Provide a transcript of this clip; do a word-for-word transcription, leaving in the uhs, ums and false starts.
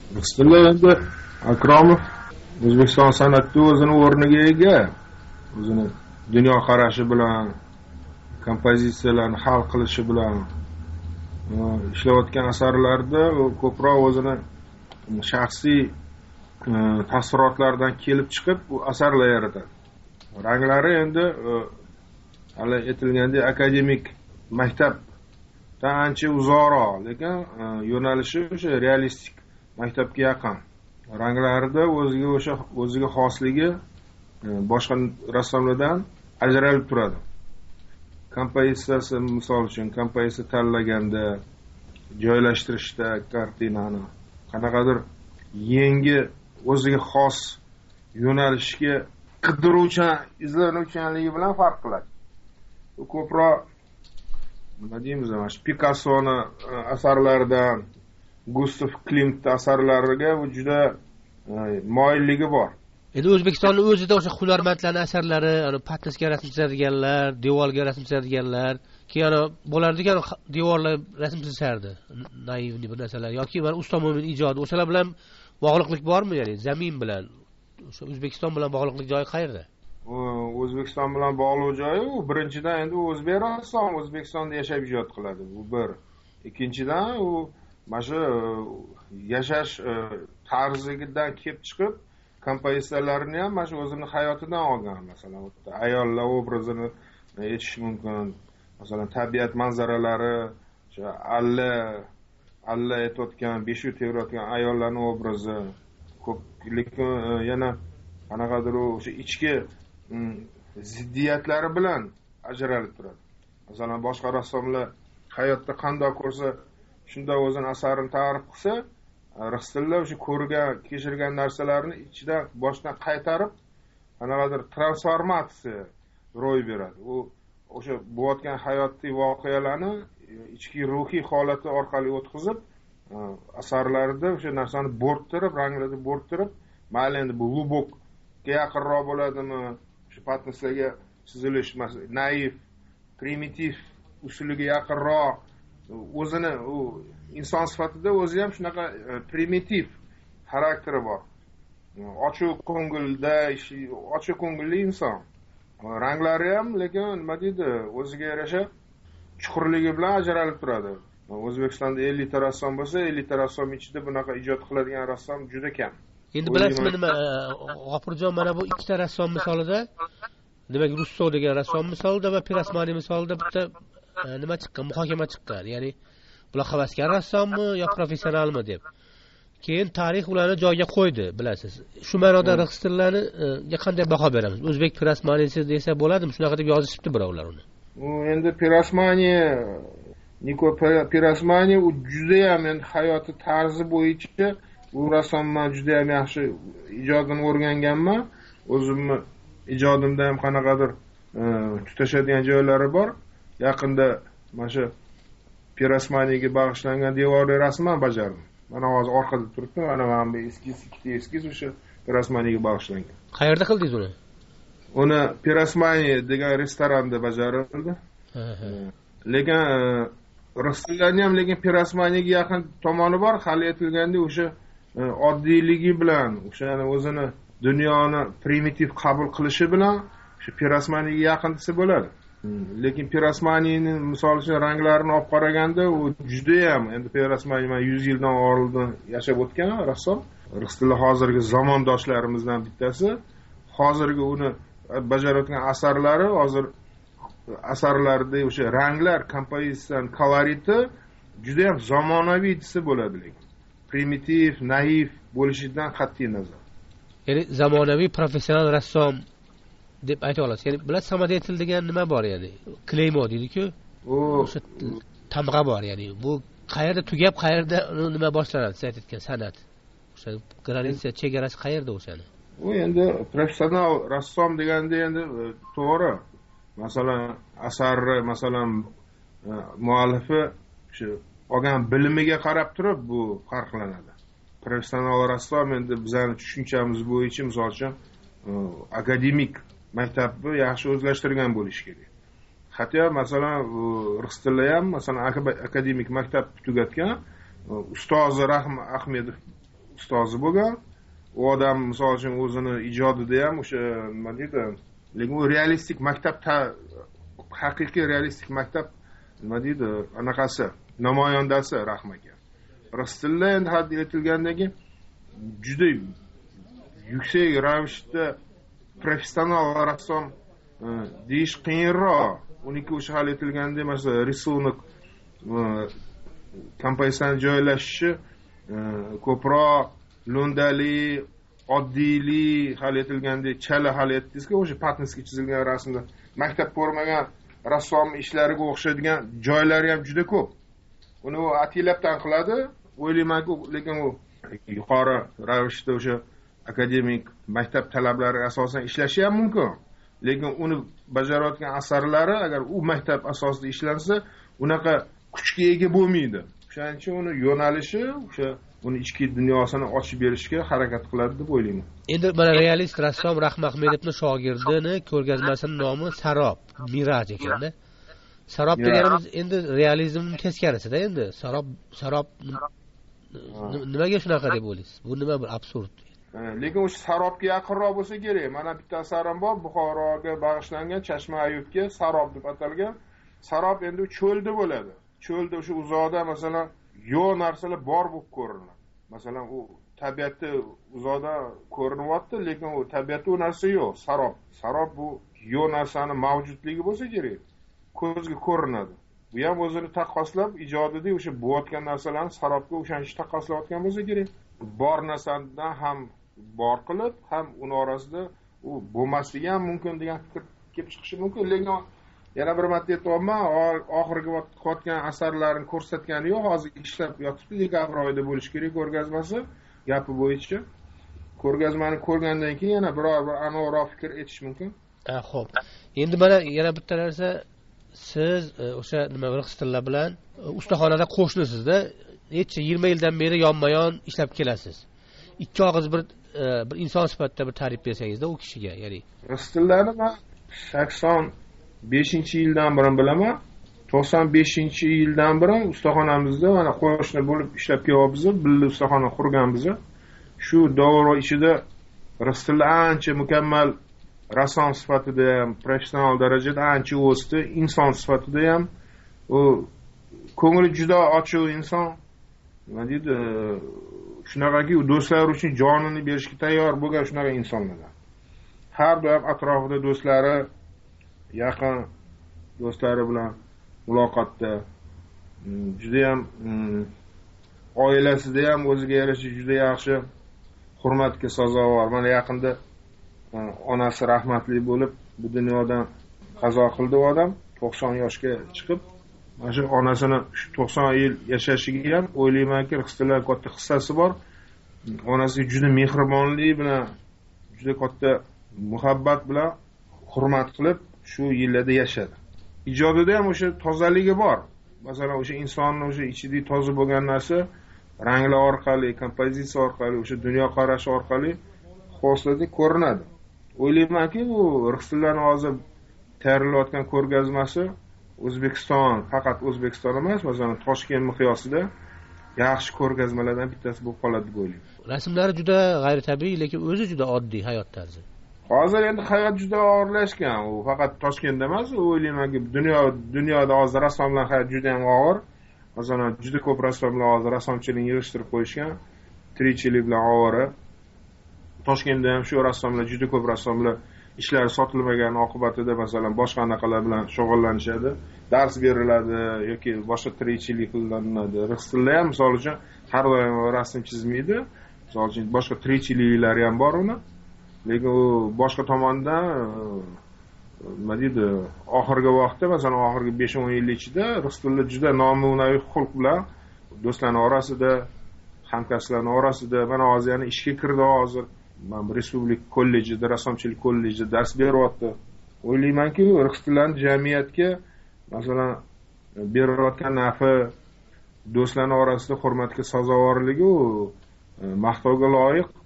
rus tili endi Akromov O'zbekiston san'atida o'zini o'rniga ega, o'zini dunyo qarashi bilan, kompozitsiyalarni hal qilishi bilan ishlayotgan asarlarda ko'proq o'zini shaxsiy taassurotlardan kelib chiqib bu asarlar yaratadi. Ranglari endi hali aytilgandek akademik maktabdan ancha uzoqroq, lekin yo'nalishi o'sha realistik maktabga yaqin. Ranglarida o'ziga o'sha o'ziga xosligi boshqa rassomlardan ajralib turadi. Kompozitsiyasi, misol uchun kompozitsiya tanlaganda, joylashtirishda kartinani qanaqadir yangi o'ziga xos yo'nalishga qidiruvchan, izlanuvchanligi bilan farq qiladi. U ko'proq nima deymiz, mana shu Picassoni asarlaridan Gustav Klimt asarlariga u juda moyilligi bor. Endi O'zbekistonning o'zida o'sha hunarmandlarning asarlari, ana patnisga rasm chizadiganlar, devorga rasm chizadiganlar, keyin bo'lardi-ku, devorlar rasm chizardi. Naivni bir narsalar yoki mana Usto Mo'min ijodi, o'shalar bilan bog'liqlik bormi, ya'ni zamin bilan, o'sha O'zbekiston bilan bog'liqlik joyi qayerda? O'zbekiston bilan bog'liq joyi u birinchidan endi o'zbek rassom O'zbekistonda yashab ijod qiladi. Bu bir. Ikkinchidan u mana shu yashash tarzidan kelib chiqib kompozitsiyalarni ham mana shu o'zini hayotidan olgan. Masalan, ayollar obrazini aytish mumkin. Masalan, tabiat manzaralari, o'sha alla alla aytayotgan, beshuv tevrayotgan ayollarning obrazi ko'p, lekin yana qanaqadir o'sha ichki ziddiyatlari bilan ajralib turadi. Masalan, boshqa rassomlar hayotda qanday ko'rsa, shunda o'zining asarini ta'rif qilsa, rixstillar o'sha ko'rgan, kechirgan narsalarni ichidan boshdan qaytarib, qanaqadir transformatsiya ro'y beradi. U o'sha bo'layotgan hayotdagi voqealarni ichki ruhiy holati orqali o'tkazib, asarlarida o'sha narsani bo'rttirib, ranglarni bo'rttirib, mayli endi bu lubokga yaqinroq bo'ladimi, shu patnislarga chizilish, naiv, primitiv usuliga yaqinroq, o'zini u inson sifatida o'zi ham shunaqa primitiv xarakteri bor. Ochiq ko'ngilda, ochiq ko'ngilli inson. Ranglari ham lekin nima deydi, o'ziga yarasha chuqurligi bilan ajralib turadi. O'zbekistonda ellik ta rassom bo'lsa, ellik ta rassom ichida bunaqa ijod qiladigan rassom juda kam. Endi bilasizmi nima, G'ofurjon, mana bu ikkita rassom misolida, demak Russo degan rassom misolida va Pirasmani misolida bitta nima chiqqan, muhokama chiqqan. Ya'ni bular havaskor rassommi yo professionalmi deb. Keyin tarix ularni joyiga qo'ydi, bilasiz. Shu ma'noda rixstillarga qanday baho beramiz? O'zbek Pirasmanisi desa bo'ladimi? Shunaqa deb yozishibdi birovlar uni. U endi Pirasmani, Niko Pirasmani u juda ham endi hayoti tarzi bo'yicha u rassomman juda ham yaxshi ijodini o'rganganman. O'zimni ijodimda ham qanaqadir tutashadigan joylari bor. Yaqinda mana shu Pirasmaniga bag'ishlangan devorli rasmni bajardim. Mana hozir orqada turibdi, mana mana bu eskiz, ikkita eskiz o'sha Pirasmaniga bag'ishlangan. Qayerda qildingiz uni? Uni Pirasmani degan restoranda bajarildi. Lekin rixstillarni ham lekin Pirasmaniga yaqin tomoni bor, hali aytilgandek o'sha oddiyligi bilan, o'sha o'zini dunyoni primitiv qabul qilishi bilan o'sha Pirasmaniga yaqin desa bo'ladi. Lekin Pirasmanining misol uchun ranglarini olib qaraganda u juda ham endi Pirasmani mana yuz yildan oldin yashab o'tgan rassom. Rixstillar hozirgi zamondoshlarimizdan bittasi. Hozirgi uni bajarayotgan asarlari, hozir asarlarda o'sha ranglar, kompozitsiya, koloriti juda ham zamonaviy desa bo'ladi, lekin primitiv, naiv bo'lishidan qat'iy nazar. Ya'ni zamonaviy professional rassom deb ayta olasiz. Ya'ni bular samodetel degan nima bor, ya'ni kleymo deydi-ku. O'sha tamg'a bor, ya'ni bu qayerda tugab, qayerda nima boshlanadi, siz aytgan san'at. O'sha granitsa, chegarasi qayerda o'shani? U endi professional rassom deganda endi to'g'ri. Masalan, asarni, masalan, muallifi shu olgan bilimiga qarab turib bu farqlanadi. Professional rassom endi bizning tushunchamiz bo'yicha, misol uchun, akademik maktabni yaxshi o'zlashtirgan bo'lish kerak. Hatto masalan, rixstillar ham masalan akademik maktab tugatgan ustozi Rahim Ahmedov ustozi bo'lgan. U odam misol uchun o'zini ijodida ham o'sha nima deydi, lekin u realistik maktab, haqiqiy realistik maktab nima deydi, anaqasi namoyandasi Rahim aka. Rus tilida endi had etilgandagi juda yuksak ravishda professional rassom deyish qiyinroq. Uniki o'sha hal etilganda masalan risonak kompozitsiyani joylashishi ko'proq lo'ndali, oddiyli hal etilganda chala hal etdingizki, o'sha patnisga chizilgan rasmda maktab ko'rmagan rassom ishlariga o'xshaydigan joylari ham juda ko'p. Uni u atilabdan qiladi, o'ylaymanki, lekin u yuqori ravishda o'sha akademik maktab talablari asosan ishlashi ham mumkin. Lekin uni bajarayotgan asarlari agar u maktab asosida ishlansa, unaqa kuchga ega bo'lmaydi. O'shaning uchun uni yo'nalishi o'sha uni ichki dunyosini ochib berishga harakat qiladi deb o'ylayman. Endi mana realist rassom Rahim Ahmedovning shogirdini ko'rgazmasining nomi Sarob, Miraj ekanda. Sarob deganimiz endi realizmning teskarisida endi. Sarob Sarob nimaga shunaqa deb o'ylaysiz? Bu nima bir absurd. Lekin o'sha Sarobga yaqinroq bo'lsa kerak. Mana bitta asarim bor, Buxoroga bag'ishlangan Chashma Ayubga Sarob deb atalgan. Sarob endi cho'lda bo'ladi. Cho'lda o'sha uzoqda masalan yo'q narsalar bor bo'lib ko'rinadi. Masalan, u tabiatda uzoqda ko'rinyapti, lekin u tabiatda u narsa yo'q. Sarob. Sarob bu yo'q narsani mavjudligi bo'lsa kerak. Ko'zga ko'rinadi. Bu ham o'zini taqqoslab, ijodida o'sha bo'layotgan narsalarni sarobga o'shancha taqqoslayotgan bo'lsa kerak. Bor narsadan ham bor qilib, ham uni orasida u bo'lmasligi ham mumkin degan fikr kelib chiqishi mumkin. Lekin yana bir marta aytayapman, oxirgi qilayotgan asarlarini ko'rsatgani yo'q, hozir ishlab yotibdi, dekabr oyida bo'lishi kerak ko'rgazmasi, gapi bo'yicha. Ko'rgazmani ko'rgandan keyin yana biror bir aniqroq fikr etish mumkin. Ha, xo'p. Endi mana yana bitta narsa, siz o'sha nima bir xistillar bilan ustaxonada qo'shnisizda, necha yigirma yildan beri yonma-yon ishlab kelasiz. Ikki og'iz bir bir inson sifatida bir ta'rif bersangizda u kishiga, ya'ni xistillarni men sakson beshinchi yildan beri bilaman. to'qson beshinchi yildan beri ustaxonamizda mana qo'shni bo'lib ishlab kelyapmiz, birga ustaxona qurganmiz. Shu davr ichida xistillar ancha mukammal rassom sifatida ham, professional darajada ancha o'sdi, inson sifatida ham u ko'ngli juda ochiq inson. Nima deydi, shunaqaki do'stlar uchun jonini berishga tayyor bo'lgan shunaqa insonlar. Har doim atrofida do'stlari, yaqin do'stlari bilan muloqotda, juda ham oilasida ham o'ziga yarasha juda yaxshi hurmatga sazovor. Mana yaqinda onasi rahmatli bo'lib bu dunyodan qazo qildi u odam, to'qson yoshga chiqib. Mana shu onasini to'qson yil yashashiga ham o'ylaymanki, xistillar katta hissasi bor. Onasi juda mehribonlik bilan, juda katta muhabbat bilan hurmat qilib shu yillarda yashadi. Ijodida ham o'sha tozaligi bor. Masalan, o'sha insonning o'sha ichida toza bo'lgan narsa ranglar orqali, kompozitsiya orqali, o'sha dunyo qarashi orqali xoslada ko'rinadi. O'ylaymanki, bu xistillarning hozir tayyorlayotgan ko'rgazmasi O'zbekiston, faqat O'zbekiston emas, masalan, Toshkent miqyosida yaxshi ko'rgazmalardan bittasi bo'lib qoladi deb o'ylayman. Rasmlari juda g'ayritabiiy, lekin o'zi juda oddiy hayot tarzi. Hozir endi hayot juda og'irlashgan. U faqat Toshkentda emas, o'ylaymanki, dunyo dunyoda hozir rassomlar hayot juda ham og'ir. Masalan, juda ko'p rassomlar hozir rassomchilikni yig'ishtirib qo'yishgan, tirikchilik bilan ovora. Toshkentda ham shu rassomlar, juda ko'p rassomlar ishlari sotilmagan oqibatida masalan boshqa anaqalar bilan shug'ullanishadi, dars beriladi yoki boshqa tirikchilik qilinadi. Xistillar ham misol uchun har doim rasm chizmaydi. Misol uchun boshqa tirikchiliklari ham bor uni. Lekin u boshqa tomondan nima deydi, oxirgi vaqtda masalan oxirgi besh o'n yil ichida xistillar juda namunaviy xulq bilan do'stlarning orasida, hamkasblarning orasida mana hozir yana ishga kirdi hozir. Men Respublika kollejida, rassomchilik kollejida dars beryapti. O'ylaymanki, xistillarning jamiyatga masalan berayotgan nafi, do'stlarning orasida hurmatga sazovorligi u maqtovga loyiq.